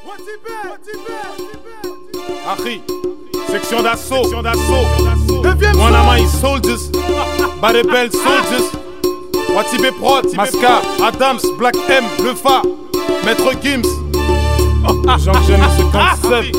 Achi, section d'assaut. Mon ami soldiers, Barebel soldiers. Watibé Prod, Masca, Adams, Black M, Le Fa, Maître Gims. Jean-Jean 57.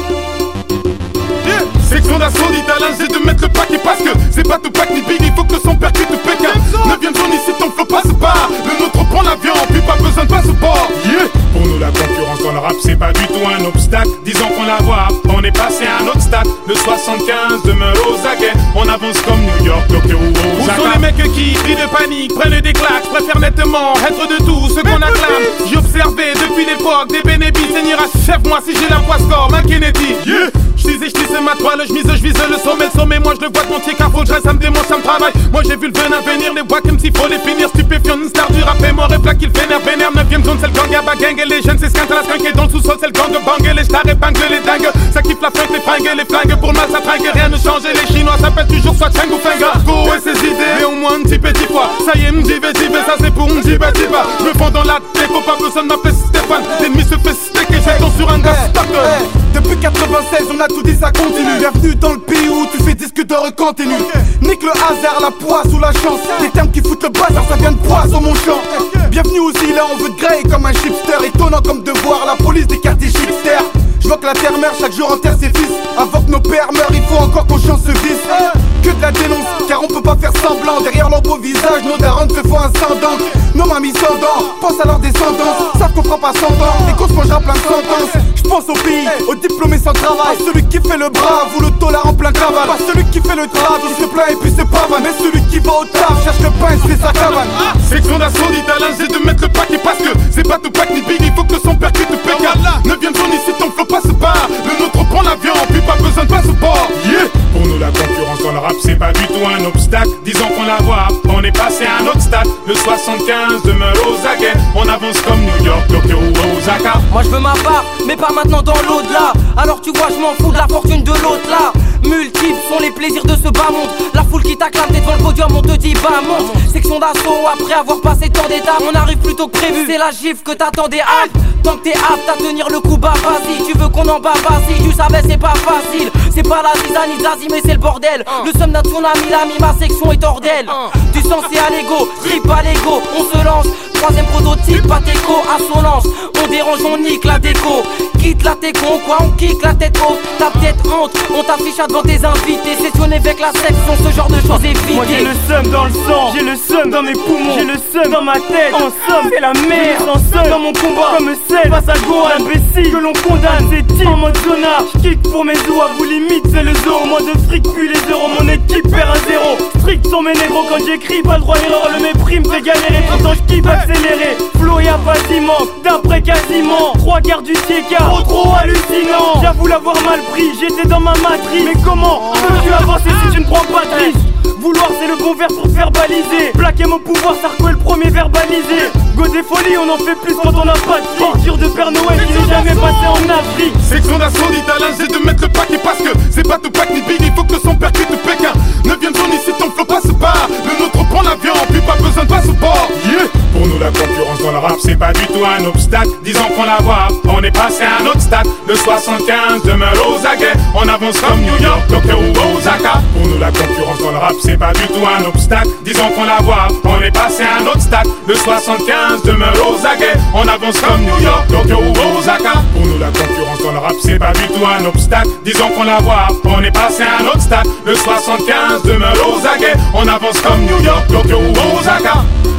Section d'assaut d'Italien, c'est de mettre le paquet parce que c'est pas tout pack ni big, il faut que son père quitte le Pékin. 9ème zone ici, ton flow passe pas. Le nôtre prend l'avion, puis pas besoin de passeport. Yeah. Pour nous la concurrence dans le rap c'est pas du tout un obstacle. Disons qu'on la voit, on est passé à un autre stade. Le 75 demeure aux aguets, on avance comme New York, Tokyo ou Osaka. Où sont les mecs qui crient de panique, prennent des claques? Je préfère nettement être de tout ce qu'on acclame. J'ai observé depuis l'époque des bénéfices. Seigneur chef, moi si j'ai la voix score, ma Kennedy. Yeah. Je ma toile, je vise le sommet, moi je le vois de mon pied car faut que je reste, ça me démontre, ça me travaille. Moi j'ai vu le venin venir, les bois comme s'il faut les finir. Stupéfiant, une star du rap est mort et plat qu'il vénère. 9ème zone c'est le gang, y'a gang et les jeunes c'est scandale. Et dans le sous-sol c'est le gang de bang et les stars épingle les dingues. Ça kiffe la fête, les fringues et les flingues. Pour le mal ça tringue, rien ne change. Les chinois s'appellent toujours soit Cheng ou Fenga. Go et ses idées, mais au moins un petit fois. Ça y est, m'dive, ça c'est pour m'dive. Je me fonds dans la tête, faut pas besoin de m'appeler Stéphane. L'ennemi se fait steak et j'attends sur un gars stop. Depuis 96 on a tout dit, ça continue. Bienvenue dans le pays où tu fais disque d'or continue. Nique le hasard, la poisse ou la chance. Des termes qui foutent le bazar, ça vient de poisson mon champ. Bienvenue aussi là, on veut te grailler comme un chipster. Étonnant comme de voir la police des quartiers chipster. Je vois que la terre meurt, chaque jour enterre ses fils. Avant que nos pères meurent, il faut encore qu'on chante ce vice. Que de la dénonce, car on peut pas faire semblant. Derrière leur beau visage, nos darons te font un sang. Nos mamies sans dents, pense à leur descendance. Savent qu'on fera pas sans dents, et qu'on se mangera plein de sentences. J'pense au pays, aux diplômés sans travail. Pas celui qui fait le brave ou le tolard en plein cavale. Pas celui qui fait le travail, qui se plaint et puis c'est pas mal. Mais celui qui va au taf, cherche le pain et se fait sa cabane. Section d'assaut d'Italien, c'est de mettre le paquet parce que c'est pas tout pack ni big, il faut que son père quitte le Pékin. 9ème zone ici, ton flow passe pas. Le nôtre prend l'avion, puis pas besoin de passeport. Yeah. Pour nous la concurrence dans le rap c'est pas du tout un obstacle. Disons qu'on la voit, on est passé à un autre stade. Le 75 demeure aux aguets, on avance comme New York, Tokyo ou Osaka. Moi je veux ma part, mais pas maintenant dans l'au-delà. Alors tu vois je m'en fous de la fortune de l'autre là. Multiples sont les plaisirs de ce bas monde. La foule qui t'acclame, t'es devant le podium, on te dit bah monte. Section d'assaut, après avoir passé tant d'étapes, on arrive plus tôt que prévu. C'est la gifle que t'attendais, hype. Tant que t'es apte à tenir le coup, bah vas-y. Tu veux qu'on en bat, vas-y. Tu savais c'est pas facile. C'est pas la zizanie zazie mais c'est le bordel. Le somme d'un tsunami, l'ami, ma section est hors d'elle. Du sens c'est à l'ego, trip à l'ego. On se lance, 3ème prototype, pas d'écho, assonance. On dérange, on nique la déco. Quitte la técon, quoi, on kick la tête haute. T'as peut-être honte, on t'affiche devant tes invités. Sessionné avec la section, ce genre de choses évitées. Moi j'ai le seum dans le sang, j'ai le seum dans mes poumons, j'ai le seum dans ma tête. En somme, c'est la merde, sans seum dans mon combat. Comme celle face à Gohan, imbécile que l'on condamne. C'est team en mode sonar, j'kick pour mes os. À vous limite, c'est le zoo. Moins de fric, puis les euros, mon équipe perd un zéro. Strict sont mes négros quand j'écris, pas le droit à l'erreur. Le mépris me fait galérer, pourtant j'kiffe accélérer. Flow y'a pas d'immense, d'après quasiment 3 quarts du TK, trop hallucinant. J'avoue l'avoir mal pris, j'étais dans ma matrice. Mais comment peux-tu avancer si tu ne prends pas de risque? Vouloir c'est le bon verbe pour verbaliser. Plaquer mon pouvoir, Sarko est le premier verbalisé. Go des folies, on en fait plus quand on n'a pas de fric. Ordure de Père Noël qui n'est jamais passé en Afrique. Section d'assaut d'Italien, c'est de mettre le paquet parce que c'est pas tout pack ni big, il faut que son père quitte le Pékin. 9ème zone ici, ton flow passe pas. Le nôtre prend l'avion, puis pas besoin de passeport. Yeah. Pour nous la concurrence dans le rap c'est pas du tout un obstacle. Disons qu'on la voit, on est passé à un autre stade. Le 75 demeure aux aguets, on avance comme New York, Tokyo ou Osaka. Pour nous la concurrence dans le rap c'est pas du tout un obstacle. Disons qu'on la voit, on est passé à un autre stade. Le 75 demeure aux aguets, on avance comme New York, Tokyo ou Osaka. Pour nous la concurrence dans le rap c'est pas du tout un obstacle. Disons qu'on la voit, on est passé à un autre stade. Le 75 demeure aux aguets, on avance comme New York, Tokyo ou Osaka.